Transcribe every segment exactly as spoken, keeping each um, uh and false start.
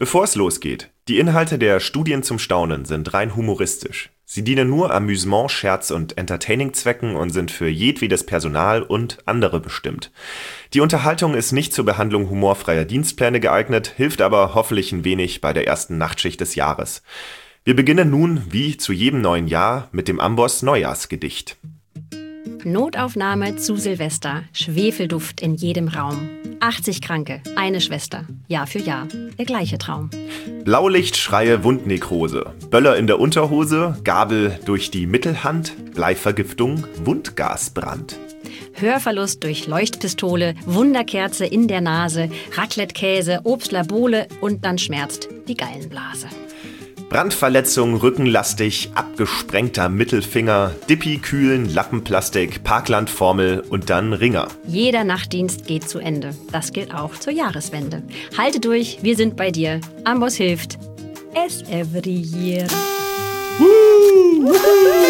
Bevor es losgeht, die Inhalte der Studien zum Staunen sind rein humoristisch. Sie dienen nur Amüsement-, Scherz- und Entertaining-Zwecken und sind für jedwedes Personal und andere bestimmt. Die Unterhaltung ist nicht zur Behandlung humorfreier Dienstpläne geeignet, hilft aber hoffentlich ein wenig bei der ersten Nachtschicht des Jahres. Wir beginnen nun, wie zu jedem neuen Jahr, mit dem Amboss Neujahrsgedicht. Notaufnahme zu Silvester, Schwefelduft in jedem Raum. achtzig Kranke, eine Schwester, Jahr für Jahr, der gleiche Traum. Blaulichtschreie, Wundnekrose, Böller in der Unterhose, Gabel durch die Mittelhand, Bleivergiftung, Wundgasbrand. Hörverlust durch Leuchtpistole, Wunderkerze in der Nase, Raclette-Käse, Obstlabole und dann schmerzt die Gallenblase. Brandverletzung, rückenlastig, abgesprengter Mittelfinger, Dippi, Kühlen, Lappenplastik, Parklandformel und dann Ringer. Jeder Nachtdienst geht zu Ende. Das gilt auch zur Jahreswende. Halte durch, wir sind bei dir. Amboss hilft. Es every year. Woo! Woo!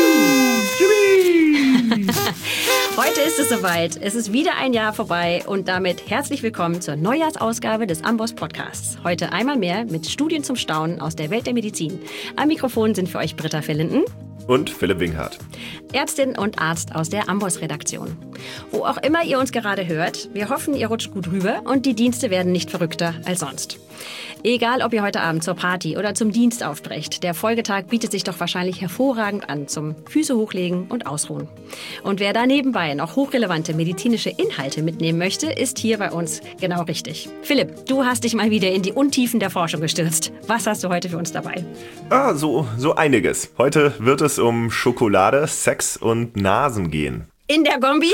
Heute ist es soweit. Es ist wieder ein Jahr vorbei und damit herzlich willkommen zur Neujahrsausgabe des Amboss Podcasts. Heute einmal mehr mit Studien zum Staunen aus der Welt der Medizin. Am Mikrofon sind für euch Britta Verlinden und Philipp Winghardt, Ärztin und Arzt aus der Amboss-Redaktion. Wo auch immer ihr uns gerade hört, wir hoffen, ihr rutscht gut rüber und die Dienste werden nicht verrückter als sonst. Egal, ob ihr heute Abend zur Party oder zum Dienst aufbrecht, der Folgetag bietet sich doch wahrscheinlich hervorragend an zum Füße hochlegen und ausruhen. Und wer da nebenbei noch hochrelevante medizinische Inhalte mitnehmen möchte, ist hier bei uns genau richtig. Philipp, du hast dich mal wieder in die Untiefen der Forschung gestürzt. Was hast du heute für uns dabei? Ah, so, so einiges. Heute wird es um Schokolade, Sex und Nasen gehen. In der Kombi?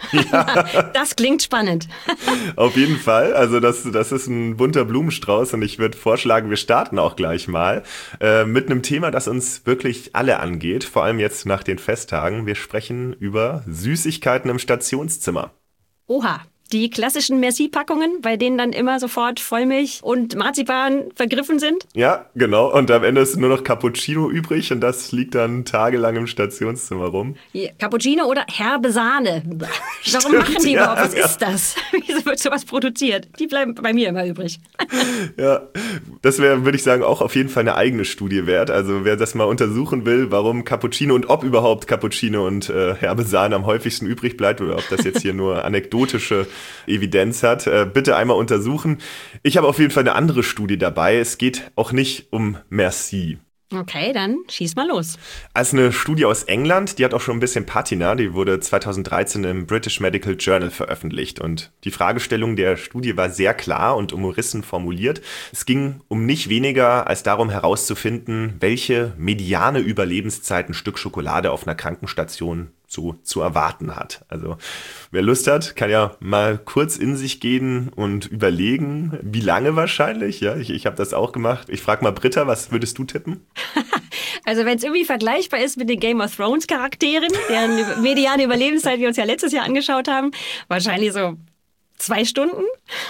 Ja. Das klingt spannend. Auf jeden Fall. Also das, das ist ein bunter Blumenstrauß und ich würde vorschlagen, wir starten auch gleich mal äh, mit einem Thema, das uns wirklich alle angeht, vor allem jetzt nach den Festtagen. Wir sprechen über Süßigkeiten im Stationszimmer. Oha. Die klassischen Merci-Packungen, bei denen dann immer sofort Vollmilch und Marzipan vergriffen sind? Ja, genau. Und am Ende ist nur noch Cappuccino übrig und das liegt dann tagelang im Stationszimmer rum. Cappuccino oder herbe Sahne. Warum Stimmt, machen die ja, überhaupt? Was ja. ist das? Wieso wird sowas produziert? Die bleiben bei mir immer übrig. Ja, das wäre, würde ich sagen, auch auf jeden Fall eine eigene Studie wert. Also wer das mal untersuchen will, warum Cappuccino und ob überhaupt Cappuccino und äh, herbe Sahne am häufigsten übrig bleibt oder ob das jetzt hier nur anekdotische Evidenz hat, äh, bitte einmal untersuchen. Ich habe auf jeden Fall eine andere Studie dabei. Es geht auch nicht um Merci. Okay, dann schieß mal los. Also eine Studie aus England, die hat auch schon ein bisschen Patina, die wurde zweitausenddreizehn im British Medical Journal veröffentlicht und die Fragestellung der Studie war sehr klar und umrissen formuliert. Es ging um nicht weniger als darum herauszufinden, welche mediane Überlebenszeit ein Stück Schokolade auf einer Krankenstation so zu erwarten hat. Also wer Lust hat, kann ja mal kurz in sich gehen und überlegen, wie lange wahrscheinlich. Ja, ich, ich habe das auch gemacht. Ich frage mal Britta, was würdest du tippen? Also wenn es irgendwie vergleichbar ist mit den Game of Thrones Charakteren, deren mediane Überlebenszeit wir uns ja letztes Jahr angeschaut haben, wahrscheinlich so zwei Stunden?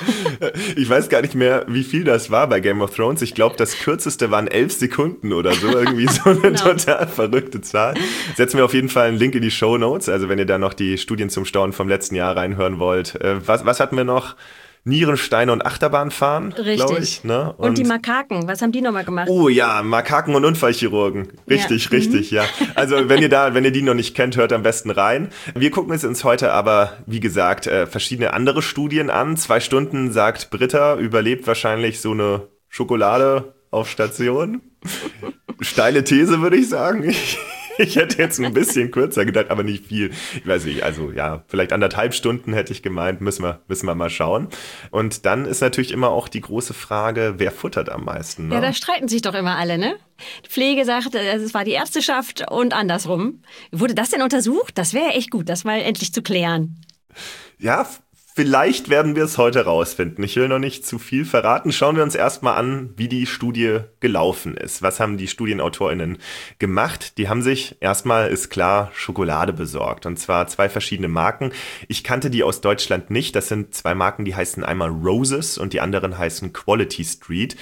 Ich weiß gar nicht mehr, wie viel das war bei Game of Thrones. Ich glaube, das kürzeste waren elf Sekunden oder so. Irgendwie so eine genau. total verrückte Zahl. Setzen wir auf jeden Fall einen Link in die Shownotes. Also wenn ihr da noch die Studien zum Staunen vom letzten Jahr reinhören wollt. Was, was hatten wir noch? Nierensteine und Achterbahnfahren, glaube ich. Ne? Und, und die Makaken, was haben die nochmal gemacht? Oh ja, Makaken und Unfallchirurgen. Richtig, ja. richtig, mhm. ja. Also wenn ihr da, wenn ihr die noch nicht kennt, hört am besten rein. Wir gucken uns heute aber, wie gesagt, verschiedene andere Studien an. Zwei Stunden, sagt Britta, überlebt wahrscheinlich so eine Schokolade auf Station. Steile These, würde ich sagen. Ich hätte jetzt ein bisschen kürzer gedacht, aber nicht viel. Ich weiß nicht, also ja, vielleicht anderthalb Stunden hätte ich gemeint, müssen wir, müssen wir mal schauen. Und dann ist natürlich immer auch die große Frage, wer futtert am meisten? Ne? Ja, da streiten sich doch immer alle, ne? Die Pflege sagt, es war die Ärzteschaft und andersrum. Wurde das denn untersucht? Das wäre echt gut, das mal endlich zu klären. Ja, vielleicht werden wir es heute rausfinden. Ich will noch nicht zu viel verraten. Schauen wir uns erstmal an, wie die Studie gelaufen ist. Was haben die StudienautorInnen gemacht? Die haben sich erstmal, ist klar, Schokolade besorgt. Und zwar zwei verschiedene Marken. Ich kannte die aus Deutschland nicht. Das sind zwei Marken, die heißen einmal Roses und die anderen heißen Quality Street.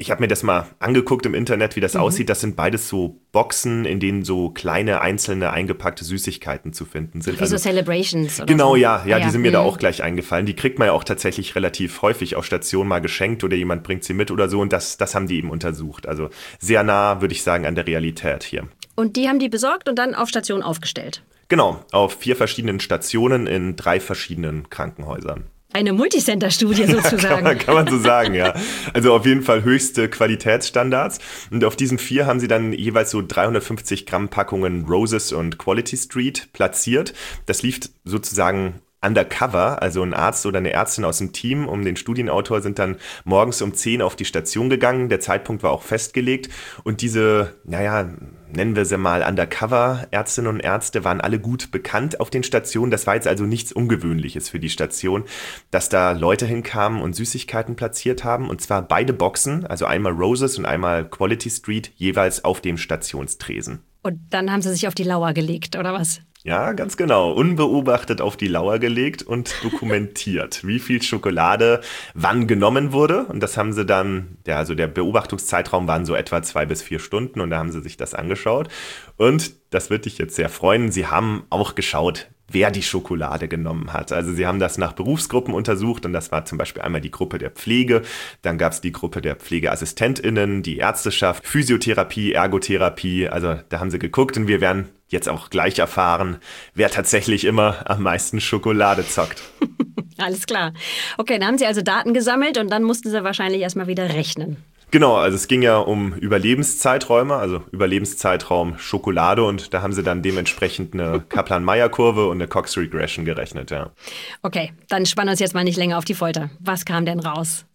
Ich habe mir das mal angeguckt im Internet, wie das mhm. aussieht. Das sind beides so Boxen, in denen so kleine, einzelne, eingepackte Süßigkeiten zu finden sind. Wie also, so Celebrations oder Genau, so. ja, ja, ah, die ja. sind mir mhm. da auch gleich eingefallen. Die kriegt man ja auch tatsächlich relativ häufig auf Station mal geschenkt oder jemand bringt sie mit oder so. Und das, das haben die eben untersucht. Also sehr nah, würde ich sagen, an der Realität hier. Und die haben die besorgt und dann auf Station aufgestellt? Genau, auf vier verschiedenen Stationen in drei verschiedenen Krankenhäusern. Eine Multicenter-Studie sozusagen. kann, man, kann man so sagen, ja. Also auf jeden Fall höchste Qualitätsstandards. Und auf diesen vier haben sie dann jeweils so dreihundertfünfzig Gramm Packungen Roses und Quality Street platziert. Das lief sozusagen undercover, also ein Arzt oder eine Ärztin aus dem Team um den Studienautor sind dann morgens um zehn auf die Station gegangen. Der Zeitpunkt war auch festgelegt. Und diese, naja, nennen wir sie mal Undercover-Ärztinnen und Ärzte, waren alle gut bekannt auf den Stationen. Das war jetzt also nichts Ungewöhnliches für die Station, dass da Leute hinkamen und Süßigkeiten platziert haben. Und zwar beide Boxen, also einmal Roses und einmal Quality Street, jeweils auf dem Stationstresen. Und dann haben sie sich auf die Lauer gelegt, oder was? Ja, ganz genau. Unbeobachtet auf die Lauer gelegt und dokumentiert, wie viel Schokolade wann genommen wurde. Und das haben sie dann, ja, also der Beobachtungszeitraum waren so etwa zwei bis vier Stunden und da haben sie sich das angeschaut. Und das wird dich jetzt sehr freuen, sie haben auch geschaut, wer die Schokolade genommen hat. Also sie haben das nach Berufsgruppen untersucht und das war zum Beispiel einmal die Gruppe der Pflege, dann gab es die Gruppe der PflegeassistentInnen, die Ärzteschaft, Physiotherapie, Ergotherapie, also da haben sie geguckt und wir werden jetzt auch gleich erfahren, wer tatsächlich immer am meisten Schokolade zockt. Alles klar. Okay, dann haben sie also Daten gesammelt und dann mussten sie wahrscheinlich erstmal wieder rechnen. Genau, also es ging ja um Überlebenszeiträume, also Überlebenszeitraum Schokolade und da haben sie dann dementsprechend eine Kaplan-Meier-Kurve und eine Cox-Regression gerechnet, ja. Okay, dann spannen wir uns jetzt mal nicht länger auf die Folter. Was kam denn raus?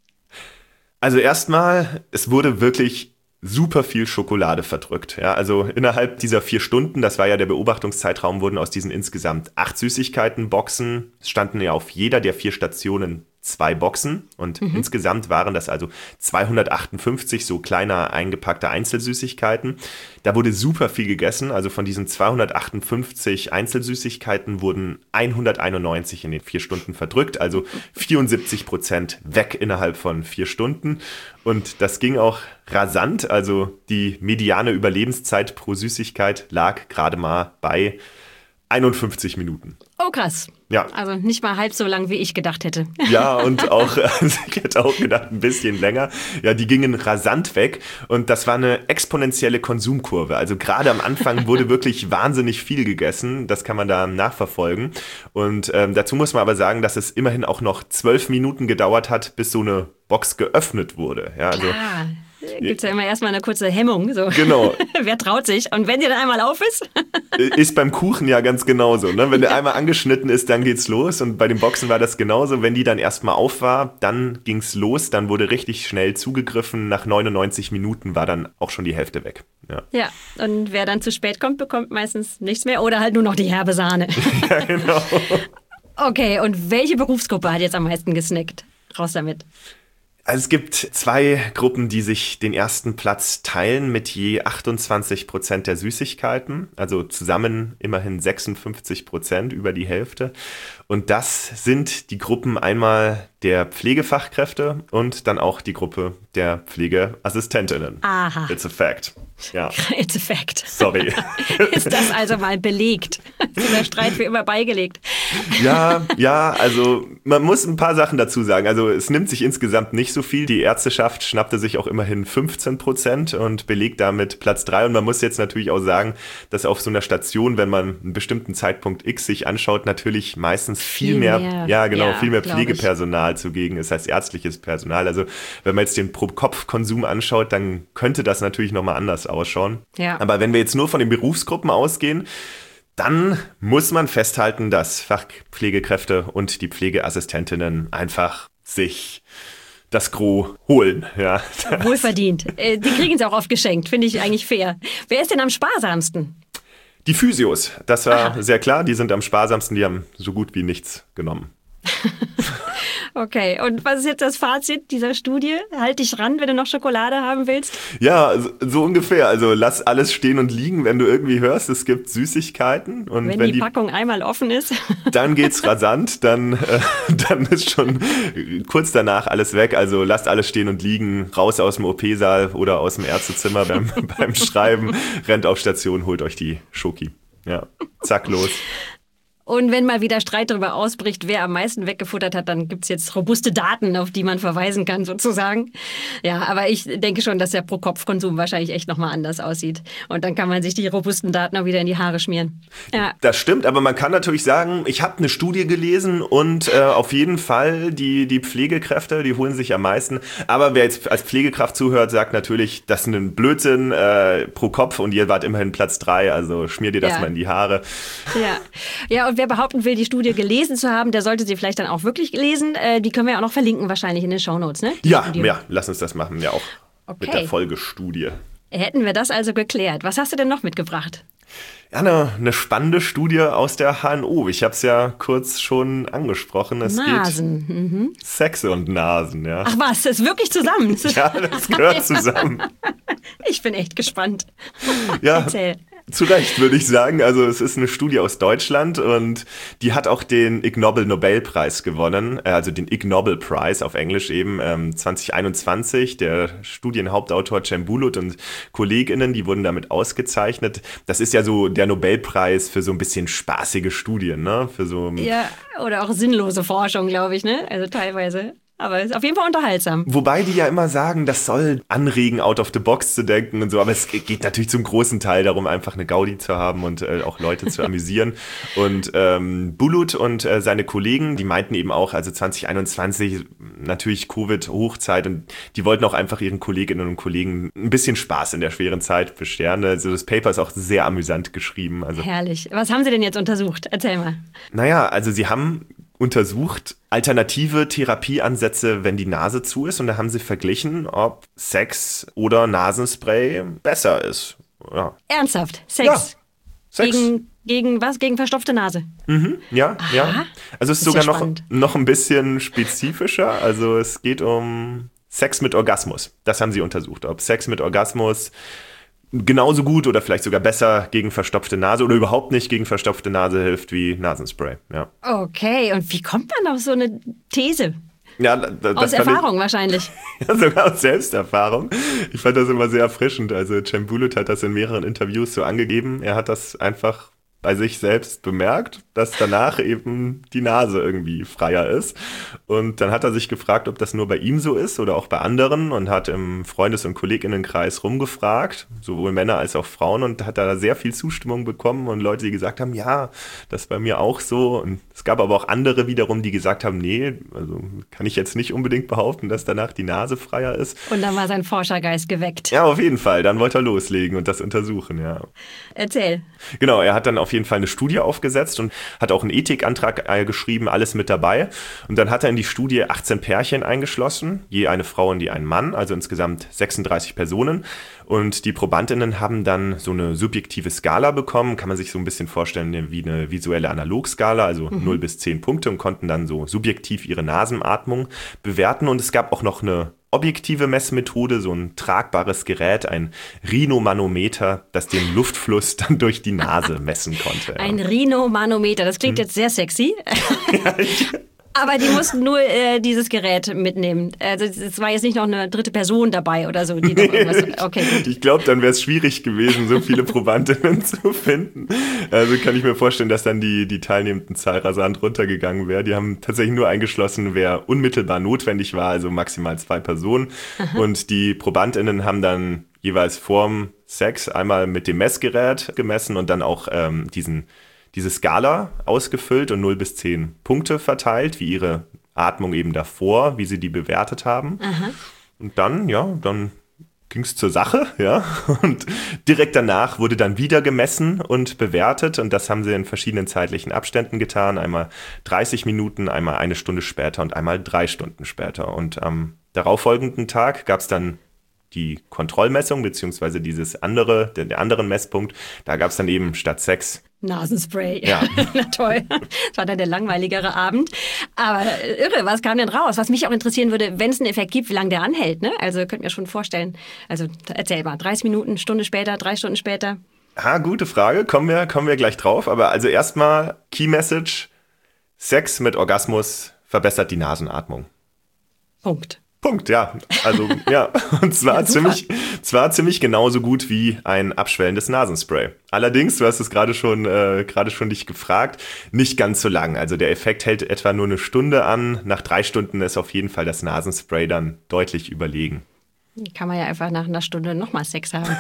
Also erstmal, es wurde wirklich super viel Schokolade verdrückt. Ja, also innerhalb dieser vier Stunden, das war ja der Beobachtungszeitraum, wurden aus diesen insgesamt acht Süßigkeiten-Boxen, es standen ja auf jeder der vier Stationen zwei Boxen und mhm. insgesamt waren das also zweihundertachtundfünfzig so kleiner eingepackte Einzelsüßigkeiten. Da wurde super viel gegessen, also von diesen zweihundertachtundfünfzig Einzelsüßigkeiten wurden hunderteinundneunzig in den vier Stunden verdrückt, also vierundsiebzig Prozent weg innerhalb von vier Stunden und das ging auch rasant, also die mediane Überlebenszeit pro Süßigkeit lag gerade mal bei einundfünfzig Minuten. Oh, krass. Ja. Also nicht mal halb so lang, wie ich gedacht hätte. Ja, und auch, also ich hätte auch gedacht, ein bisschen länger. Ja, die gingen rasant weg und das war eine exponentielle Konsumkurve. Also gerade am Anfang wurde wirklich wahnsinnig viel gegessen. Das kann man da nachverfolgen. Und ähm, dazu muss man aber sagen, dass es immerhin auch noch zwölf Minuten gedauert hat, bis so eine Box geöffnet wurde. Ja, also Klar. Gibt es ja immer erstmal eine kurze Hemmung. So. Genau. Wer traut sich? Und wenn die dann einmal auf ist? Ist beim Kuchen ja ganz genauso. Ne? Wenn der einmal angeschnitten ist, dann geht's los. Und bei den Boxen war das genauso. Wenn die dann erstmal auf war, dann ging's los. Dann wurde richtig schnell zugegriffen. Nach neunundneunzig Minuten war dann auch schon die Hälfte weg. Ja, ja, und wer dann zu spät kommt, bekommt meistens nichts mehr oder halt nur noch die herbe Sahne. Ja, genau. Okay, und welche Berufsgruppe hat jetzt am meisten gesnackt? Raus damit. Also es gibt zwei Gruppen, die sich den ersten Platz teilen mit je achtundzwanzig Prozent der Süßigkeiten. Also zusammen immerhin sechsundfünfzig Prozent, über die Hälfte. Und das sind die Gruppen einmal der Pflegefachkräfte und dann auch die Gruppe der Pflegeassistentinnen. Aha. It's a fact. Ja. It's a fact. Sorry. Ist das also mal belegt? Ist der Streit für immer beigelegt? Ja, ja, also man muss ein paar Sachen dazu sagen. Also es nimmt sich insgesamt nicht so viel. Die Ärzteschaft schnappte sich auch immerhin fünfzehn Prozent und belegt damit Platz drei. Und man muss jetzt natürlich auch sagen, dass auf so einer Station, wenn man einen bestimmten Zeitpunkt X sich anschaut, natürlich meistens viel, viel mehr, mehr, ja genau, ja, viel mehr Pflegepersonal zugegen ist als ärztliches Personal. Also wenn man jetzt den Pro-Kopf-Konsum anschaut, dann könnte das natürlich nochmal anders ausschauen. Ja. Aber wenn wir jetzt nur von den Berufsgruppen ausgehen, dann muss man festhalten, dass Fachpflegekräfte und die Pflegeassistentinnen einfach sich das Gros holen. Ja. Wohlverdient. Die kriegen es auch oft geschenkt, finde ich eigentlich fair. Wer ist denn am sparsamsten? Die Physios, das war Aha. sehr klar, die sind am sparsamsten, die haben so gut wie nichts genommen. Okay, und was ist jetzt das Fazit dieser Studie? Halt dich ran, wenn du noch Schokolade haben willst? Ja, so, so ungefähr. Also lass alles stehen und liegen, wenn du irgendwie hörst, es gibt Süßigkeiten. Und wenn, wenn die, die Packung einmal offen ist. Dann geht's rasant, dann, äh, dann ist schon kurz danach alles weg. Also lasst alles stehen und liegen, raus aus dem O P-Saal oder aus dem Ärztezimmer beim, beim Schreiben, rennt auf Station, holt euch die Schoki. Ja, zack, los. Und wenn mal wieder Streit darüber ausbricht, wer am meisten weggefuttert hat, dann gibt's jetzt robuste Daten, auf die man verweisen kann sozusagen. Ja, aber ich denke schon, dass der Pro-Kopf-Konsum wahrscheinlich echt nochmal anders aussieht. Und dann kann man sich die robusten Daten auch wieder in die Haare schmieren. Ja. Das stimmt, aber man kann natürlich sagen, ich habe eine Studie gelesen und äh, auf jeden Fall die, die Pflegekräfte, die holen sich am meisten. Aber wer jetzt als Pflegekraft zuhört, sagt natürlich, das ist ein Blödsinn äh, pro Kopf und ihr wart immerhin Platz drei, also schmier dir das Ja. mal in die Haare. Ja, ja, und wer behaupten will, die Studie gelesen zu haben, der sollte sie vielleicht dann auch wirklich lesen. Äh, die können wir ja auch noch verlinken, wahrscheinlich in den Shownotes, ne? Die Ja, Studie. ja, lass uns das machen, ja auch Okay. mit der Folgestudie. Hätten wir das also geklärt. Was hast du denn noch mitgebracht? Ja, eine, eine spannende Studie aus der H N O. Ich habe es ja kurz schon angesprochen. Es Nasen. Mhm. geht Sex und Nasen, ja. Ach was, das ist wirklich zusammen. Ja, das gehört zusammen. Ich bin echt gespannt. Ja, Erzähl. zu Recht, würde ich sagen. Also es ist eine Studie aus Deutschland und die hat auch den Ig Nobel Nobelpreis gewonnen, äh, also den Ig Nobel Prize auf Englisch eben ähm, zwanzig einundzwanzig. Der Studienhauptautor Cem Bulut und KollegInnen, die wurden damit ausgezeichnet. Das ist ja so der Nobelpreis für so ein bisschen spaßige Studien, ne? Für so Ja, oder auch sinnlose Forschung, glaube ich, ne? Also teilweise. Aber ist auf jeden Fall unterhaltsam. Wobei die ja immer sagen, das soll anregen, out of the box zu denken und so. Aber es geht natürlich zum großen Teil darum, einfach eine Gaudi zu haben und äh, auch Leute zu amüsieren. Und ähm, Bulut und äh, seine Kollegen, die meinten eben auch, also zwanzig einundzwanzig, natürlich Covid-Hochzeit und die wollten auch einfach ihren Kolleginnen und Kollegen ein bisschen Spaß in der schweren Zeit bescheren. Also das Paper ist auch sehr amüsant geschrieben. Also, Herrlich. Was haben Sie denn jetzt untersucht? Erzähl mal. naja, also sie haben untersucht alternative Therapieansätze, wenn die Nase zu ist. Und da haben sie verglichen, ob Sex oder Nasenspray besser ist. Ja. Ernsthaft? Sex? Ja, Sex. Gegen, gegen was? Gegen verstopfte Nase? Mhm, ja, Aha. ja. Also es ist Das ist ja sogar noch, spannend. noch ein bisschen spezifischer. Also es geht um Sex mit Orgasmus. Das haben sie untersucht. Ob Sex mit Orgasmus genauso gut oder vielleicht sogar besser gegen verstopfte Nase oder überhaupt nicht gegen verstopfte Nase hilft wie Nasenspray. Ja. Okay, und wie kommt man auf so eine These? Ja, da- das Aus fand Erfahrung wahrscheinlich. Ich, ja, sogar aus Selbsterfahrung. Ich fand das immer sehr erfrischend. Also Cem Bulut hat das in mehreren Interviews so angegeben. Er hat das einfach bei sich selbst bemerkt, dass danach eben die Nase irgendwie freier ist. Und dann hat er sich gefragt, ob das nur bei ihm so ist oder auch bei anderen und hat im Freundes- und Kolleginnenkreis rumgefragt, sowohl Männer als auch Frauen, und hat da sehr viel Zustimmung bekommen und Leute, die gesagt haben, ja, das ist bei mir auch so. Und es gab aber auch andere wiederum, die gesagt haben, nee, also kann ich jetzt nicht unbedingt behaupten, dass danach die Nase freier ist. Und dann war sein Forschergeist geweckt. Ja, auf jeden Fall. Dann wollte er loslegen und das untersuchen, ja. Erzähl. Genau, er hat dann auf jeden Fall eine Studie aufgesetzt und hat auch einen Ethikantrag äh, geschrieben, alles mit dabei. Und dann hat er in die Studie achtzehn Pärchen eingeschlossen, je eine Frau und je ein Mann, also insgesamt sechsunddreißig Personen. Und die Probandinnen haben dann so eine subjektive Skala bekommen, kann man sich so ein bisschen vorstellen wie eine visuelle Analogskala, also mhm. null bis zehn Punkte, und konnten dann so subjektiv ihre Nasenatmung bewerten. Und es gab auch noch eine objektive Messmethode, so ein tragbares Gerät, ein Rhinomanometer, das den Luftfluss dann durch die Nase messen konnte. Ein Rhinomanometer, das klingt hm. jetzt sehr sexy. Ja, ich Aber die mussten nur äh, dieses Gerät mitnehmen. Also es war jetzt nicht noch eine dritte Person dabei oder so. Die noch irgendwas, okay, gut. Ich glaube, dann wäre es schwierig gewesen, so viele Probandinnen zu finden. Also kann ich mir vorstellen, dass dann die, die teilnehmenden Zahl rasant runtergegangen wäre. Die haben tatsächlich nur eingeschlossen, wer unmittelbar notwendig war, also maximal zwei Personen. Aha. Und die Probandinnen haben dann jeweils vorm Sex einmal mit dem Messgerät gemessen und dann auch ähm, diesen diese Skala ausgefüllt und null bis zehn Punkte verteilt, wie ihre Atmung eben davor, wie sie die bewertet haben. Aha. Und dann, ja, dann ging es zur Sache, ja. Und direkt danach wurde dann wieder gemessen und bewertet. Und das haben sie in verschiedenen zeitlichen Abständen getan. Einmal dreißig Minuten, einmal eine Stunde später und einmal drei Stunden später. Und am darauffolgenden Tag gab es dann die Kontrollmessung, beziehungsweise dieses andere, der, der anderen Messpunkt, da gab es dann eben statt Sex Nasenspray. Ja. Na toll. Das war dann der langweiligere Abend. Aber irre, was kam denn raus? Was mich auch interessieren würde, wenn es einen Effekt gibt, wie lange der anhält, ne? Also könnt mir schon vorstellen. Also erzähl mal, dreißig Minuten, Stunde später, drei Stunden später. Ha, gute Frage. Kommen wir, kommen wir gleich drauf. Aber also erstmal Key Message. Sex mit Orgasmus verbessert die Nasenatmung. Punkt. Punkt, ja. Also, ja. Und zwar, Ja, ziemlich, zwar ziemlich genauso gut wie ein abschwellendes Nasenspray. Allerdings, du hast es gerade schon, äh, gerade schon dich gefragt, nicht ganz so lang. Also der Effekt hält etwa nur eine Stunde an. Nach drei Stunden ist auf jeden Fall das Nasenspray dann deutlich überlegen. Kann man ja einfach nach einer Stunde nochmal Sex haben.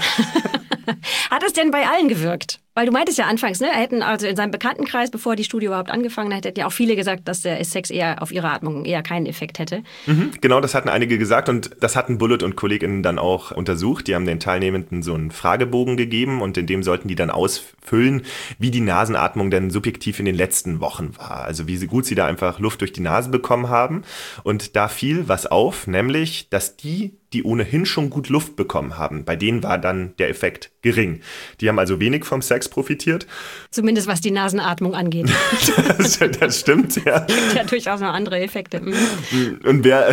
Hat es denn bei allen gewirkt? Weil du meintest ja anfangs, ne, hätten also in seinem Bekanntenkreis, bevor die Studie überhaupt angefangen hat, hätten ja auch viele gesagt, dass der Sex eher auf ihre Atmung eher keinen Effekt hätte. Mhm, genau, das hatten einige gesagt und das hatten Bullitt und KollegInnen dann auch untersucht. Die haben den Teilnehmenden so einen Fragebogen gegeben und in dem sollten die dann ausfüllen, wie die Nasenatmung denn subjektiv in den letzten Wochen war. Also wie gut sie da einfach Luft durch die Nase bekommen haben. Und da fiel was auf, nämlich, dass die, die ohnehin schon gut Luft bekommen haben, bei denen war dann der Effekt gering. Die haben also wenig vom Sex profitiert. Zumindest was die Nasenatmung angeht. das, das stimmt, ja. Gibt ja durchaus noch andere Effekte. Mhm. Und wer,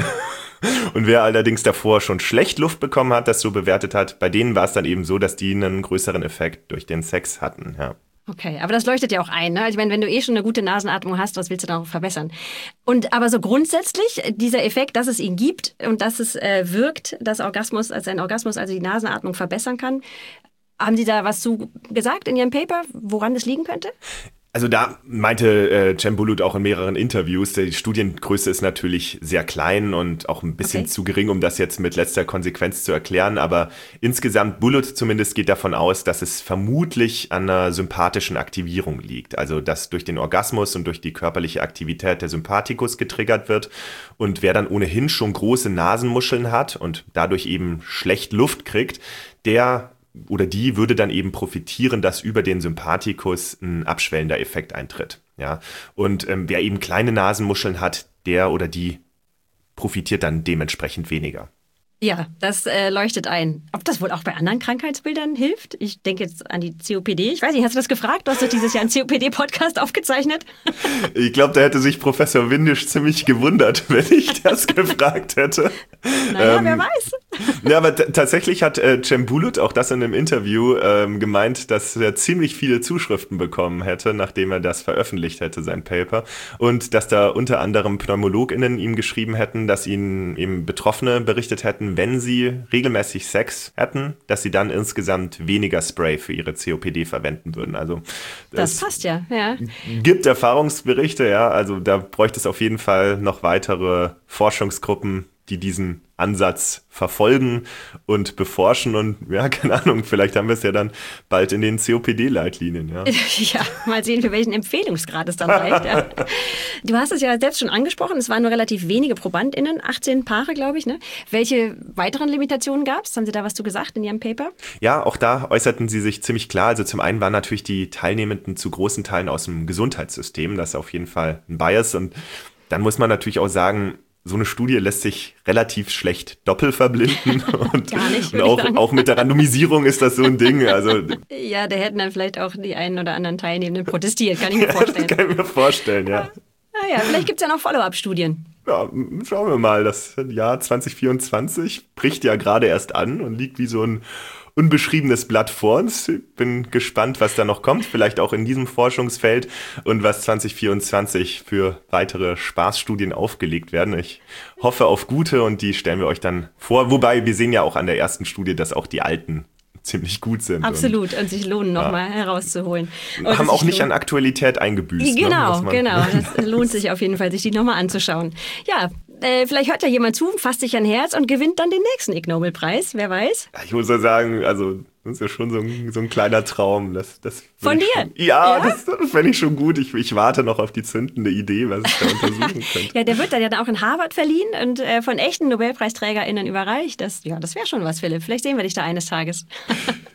und wer allerdings davor schon schlecht Luft bekommen hat, das so bewertet hat, bei denen war es dann eben so, dass die einen größeren Effekt durch den Sex hatten, ja. Okay, aber das leuchtet ja auch ein, ne? Also ich meine, wenn du eh schon eine gute Nasenatmung hast, was willst du da noch verbessern? Und aber so grundsätzlich, dieser Effekt, dass es ihn gibt und dass es äh, wirkt, dass Orgasmus, also ein Orgasmus, also die Nasenatmung verbessern kann, haben Sie da was zu gesagt in Ihrem Paper, woran das liegen könnte? Also da meinte äh, Cem Bullitt auch in mehreren Interviews, die Studiengröße ist natürlich sehr klein und auch ein bisschen okay. zu gering, um das jetzt mit letzter Konsequenz zu erklären. Aber insgesamt, Bullitt zumindest geht davon aus, dass es vermutlich an einer sympathischen Aktivierung liegt. Also dass durch den Orgasmus und durch die körperliche Aktivität der Sympathikus getriggert wird. Und wer dann ohnehin schon große Nasenmuscheln hat und dadurch eben schlecht Luft kriegt, der oder die würde dann eben profitieren, dass über den Sympathikus ein abschwellender Effekt eintritt. Ja? Und ähm, wer eben kleine Nasenmuscheln hat, der oder die profitiert dann dementsprechend weniger. Ja, das äh, leuchtet ein. Ob das wohl auch bei anderen Krankheitsbildern hilft? Ich denke jetzt an die C O P D. Ich weiß nicht, hast du das gefragt? Du hast doch dieses Jahr einen C O P D-Podcast aufgezeichnet. Ich glaube, da hätte sich Professor Windisch ziemlich gewundert, wenn ich das gefragt hätte. Naja, ähm, wer weiß. Ja, aber t- tatsächlich hat äh, Cem Bullitt auch das in einem Interview ähm, gemeint, dass er ziemlich viele Zuschriften bekommen hätte, nachdem er das veröffentlicht hätte, sein Paper. Und dass da unter anderem PneumologInnen ihm geschrieben hätten, dass ihnen eben Betroffene berichtet hätten, wenn sie regelmäßig Sex hätten, dass sie dann insgesamt weniger Spray für ihre C O P D verwenden würden. Also das passt ja, ja. Gibt Erfahrungsberichte, ja. Also da bräuchte es auf jeden Fall noch weitere Forschungsgruppen, die diesen Ansatz verfolgen und beforschen und ja, keine Ahnung, vielleicht haben wir es ja dann bald in den C O P D-Leitlinien, ja. Ja, mal sehen, für welchen Empfehlungsgrad es dann reicht, ja. Du hast es ja selbst schon angesprochen, es waren nur relativ wenige ProbandInnen, achtzehn Paare, glaube ich, ne? Welche weiteren Limitationen gab es? Haben Sie da was zu gesagt in Ihrem Paper? Ja, auch da äußerten sie sich ziemlich klar. Also zum einen waren natürlich die Teilnehmenden zu großen Teilen aus dem Gesundheitssystem, das ist auf jeden Fall ein Bias und dann muss man natürlich auch sagen, so eine Studie lässt sich relativ schlecht doppelverblinden und, Gar nicht, und auch, auch mit der Randomisierung ist das so ein Ding. Also, ja, da hätten dann vielleicht auch die einen oder anderen Teilnehmenden protestiert, kann ich mir vorstellen. Das kann ich mir vorstellen, ja. Naja, vielleicht gibt es ja noch Follow-up-Studien. Ja, schauen wir mal. Das Jahr zwanzig vierundzwanzig bricht ja gerade erst an und liegt wie so ein unbeschriebenes Blatt vor uns. Ich bin gespannt, was da noch kommt, vielleicht auch in diesem Forschungsfeld und was zwanzig vierundzwanzig für weitere Spaßstudien aufgelegt werden. Ich hoffe auf gute und die stellen wir euch dann vor. Wobei, wir sehen ja auch an der ersten Studie, dass auch die alten ziemlich gut sind. Absolut, und, und sich lohnen, nochmal ja. herauszuholen. Und haben auch nicht lohnt. An Aktualität eingebüßt. Genau, ne, genau. Das lohnt sich auf jeden Fall, sich die nochmal anzuschauen. Ja, äh, vielleicht hört ja jemand zu, fasst sich ein Herz und gewinnt dann den nächsten Ig Nobel-Preis, wer weiß. Ich muss ja sagen, also das ist ja schon so ein, so ein kleiner Traum. Das, das Von dir? Schon, ja, ja, das, das fände ich schon gut. Ich, ich warte noch auf die zündende Idee, was ich da untersuchen könnte. Ja, der wird dann ja auch in Harvard verliehen und äh, von echten NobelpreisträgerInnen überreicht. Das, ja, das wäre schon was, Philipp. Vielleicht sehen wir dich da eines Tages.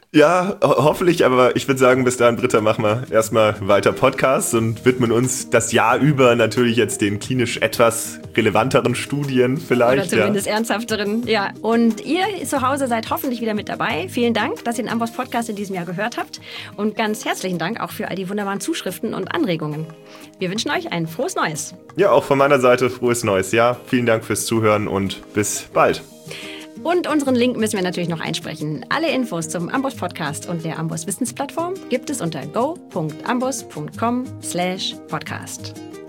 Ja, ho- hoffentlich, aber ich würde sagen, bis dahin, Britta, machen wir erstmal weiter Podcasts und widmen uns das Jahr über natürlich jetzt den klinisch etwas relevanteren Studien vielleicht. Oder zumindest ja. ernsthafteren. Ja. Und ihr zu Hause seid hoffentlich wieder mit dabei. Vielen Dank, dass ihr den Amboss Podcast in diesem Jahr gehört habt. Und ganz herzlichen Dank auch für all die wunderbaren Zuschriften und Anregungen. Wir wünschen euch ein frohes Neues. Ja, auch von meiner Seite frohes neues Jahr. Vielen Dank fürs Zuhören und bis bald. Und unseren Link müssen wir natürlich noch einsprechen. Alle Infos zum Amboss Podcast und der Amboss Wissensplattform gibt es unter go punkt amboss punkt com slash podcast.